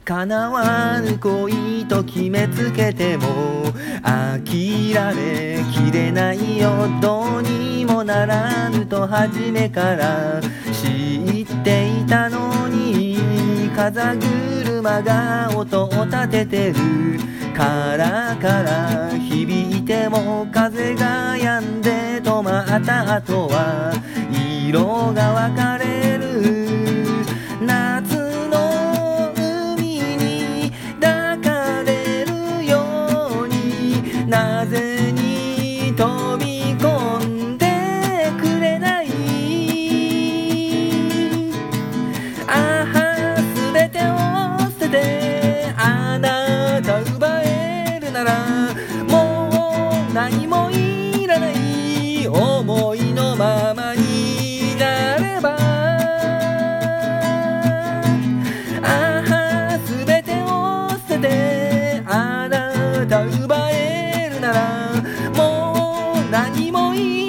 叶わぬ恋と決めつけても諦めきれないよ。どうにもならぬと初めから知っていたのに、風車が音を立ててる。カラカラ響いても風が止んで止まった後は色が分かれる。夏の海に抱かれるように、なぜに飛び込んでくれない。ああすべてを捨ててあなた奪えるなら、もう何もいらない。思いのままになれば、ああすべてを捨ててあなた奪えるなら、もう何もい